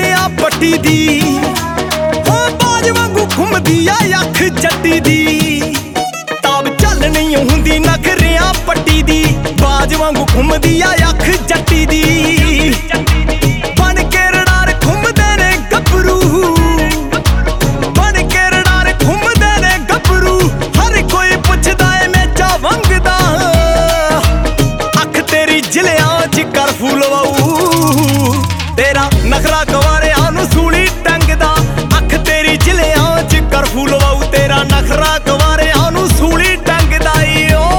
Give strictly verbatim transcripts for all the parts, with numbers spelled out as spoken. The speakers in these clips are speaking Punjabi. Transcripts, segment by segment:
ਜਲਿਆਂ ਪੱਟੀ ਦੀ ਹੋ ਬਾਜ ਵਾਂਗੂ ਘੁੰਮਦੀ ਆ ਅੱਖ ਜੱਟੀ ਦੀ। ਤਾਬ ਚੱਲ ਨਹੀਂ ਹੁੰਦੀ ਨਖਰਿਆਂ ਪੱਟੀ ਦੀ, ਬਾਜ ਵਾਂਗੂ ਘੁੰਮਦੀ ਆ ਅੱਖ ਜੱਟੀ ਦੀ। ਬਣ ਕੇ ਰਡਾਰ ਘੁੰਮਦੇ ਨੇ ਗੱਭਰੂ, ਬਣ ਕੇ ਰਡਾਰ ਘੁੰਮਦੇ ਨੇ ਗੱਭਰੂ। ਹਰ ਕੋਈ ਪੁੱਛਦਾ ਏ ਮੇਚਾ ਵੰਗਦਾ, ਅੱਖ ਤੇਰੀ ਜ਼ਿਲ੍ਹਿਆਂ ਚ ਕਰਫਿਊ ਲਵਾਊ। ਤੇਰਾ ਨਖਰਾ ਕੁਆਰਿਆਂ ਨੂੰ ਸੂਲੀ ਟੰਗਦਾ, ਅੱਖ ਤੇਰੀ ਜ਼ਿਲ੍ਹਿਆਂ ਚ ਕਰਫਿਊ ਲਵਾਊ। ਤੇਰਾ ਨਖਰਾ ਕੁਆਰਿਆਂ ਨੂੰ ਸੂਲੀ ਟੰਗਦਾ ਈ ਓ।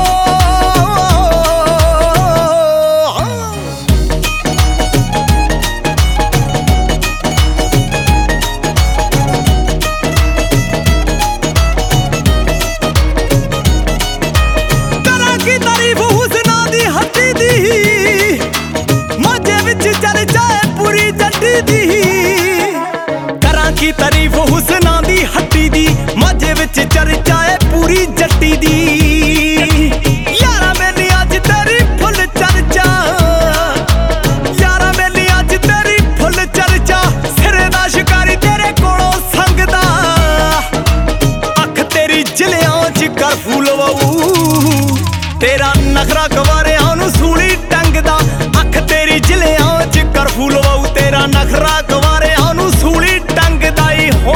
ਕਰਾਂ ਕੀ ਤਾਰੀਫ ਹੁਸਨਾਂ ਦੀ ਹੱਟੀ ਦੀ, ਮਾਝੇ ਵਿੱਚ ਚਰਚਾ ਏ ਪੂਰੀ ਜੱਟੀ ਦੀ। ਕਰਾਂ ਕੀ ਤਾਰੀਫ ਹੁਸਨਾਂ ਦੀ ਹੱਟੀ ਦੀ, ਮਾਝੇ ਵਿੱਚ ਚਰਚਾ ਏ ਪੂਰੀ ਜੱਟੀ ਦੀ। ਯਾਰਾਂ ਮੇਲੀ ਅੱਜ ਤੇਰੀ ਫੁੱਲ ਚਰਚਾ, ਯਾਰਾਂ ਮੇਲੀ ਅੱਜ ਤੇਰੀ ਫੁੱਲ ਚਰਚਾ। ਸਿਰੇ ਦਾ ਸ਼ਿਕਾਰੀ ਤੇਰੇ ਕੋਲੋਂ ਸੰਗਦਾ, ਅੱਖ ਤੇਰੀ ਜ਼ਿਲ੍ਹਿਆਂ ਚ ਕਰਫਿਊ ਲਵਾਊ। ਤੇਰਾ ਨਖਰਾ ਕੁਆਰਿਆਂ ਨੂੰ ਸੂਲੀ ਟੰਗਦਾ, ਅੱਖ ਤੇਰੀ ਜ਼ਿਲ੍ਹਿਆਂ ਚ ਕਰਫਿਊ ਲਵਾਊ। ਤੇਰਾ ਨਖਰਾ ਕੁਆਰਿਆਂ ਨੂੰ ਸੂਲੀ ਟੰਗਦਾ ਈ ਹੋ।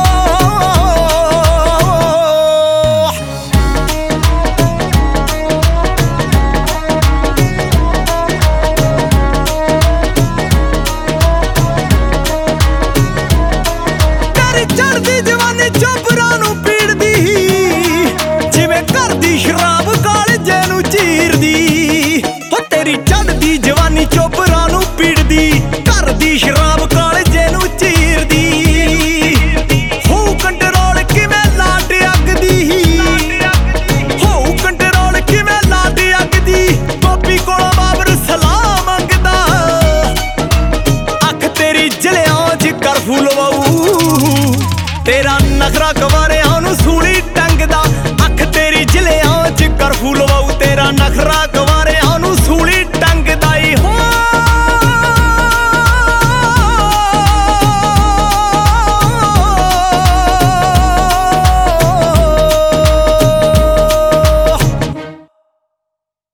ਤੇਰੀ ਚੜ੍ਹਦੀ ਜਵਾਨੀ ਚੋਬਰਾਂ ਨੂੰ ਪੀੜਦੀ, ਜਿਵੇਂ ਘਰ ਦੀ ਸ਼ਰਾਬ ਕਾਲਜੇ ਨੂੰ ਚੀਰਦੀ। ਹੋ ਤੇਰੀ ਚੜ੍ਹਦੀ ਜਵਾਨੀ ਚੋਬਰਾਂ ਨੂੰ ਪੀੜਦੀ, ਘਰ ਦੀ ਸ਼ਰਾਬ ਕਾਲਜੇ ਨੂੰ ਚੀਰਦੀ। ਹੋਊ ਕੰਟਰੋਲ ਕਿਵੇਂ ਲਾਟ ਅੱਗ ਦੀ, ਹੋਊ ਕੰਟਰੋਲ ਕਿਵੇਂ ਲਾਟ ਅੱਗ ਦੀ। ਗੋਪੀ ਕੋਲੋਂ ਬਾਬਰ ਸਲਾਹ ਮੰਗਦਾ, ਅੱਖ ਤੇਰੀ ਜ਼ਿਲ੍ਹਿਆਂ ਚ ਕਰਫਿਊ ਲਵਾਊ। ਤੇਰਾ ਨਖਰਾ ਕੁਆਰਿਆਂ ਨੂੰ ਸੂਲੀ ਟੰਗਦਾ, ਅੱਖ ਤੇਰੀ ਜ਼ਿਲ੍ਹਿਆਂ ਚ ਕਰਫਿਊ ਲਵਾਊ। ਤੇਰਾ ਨਖਰਾ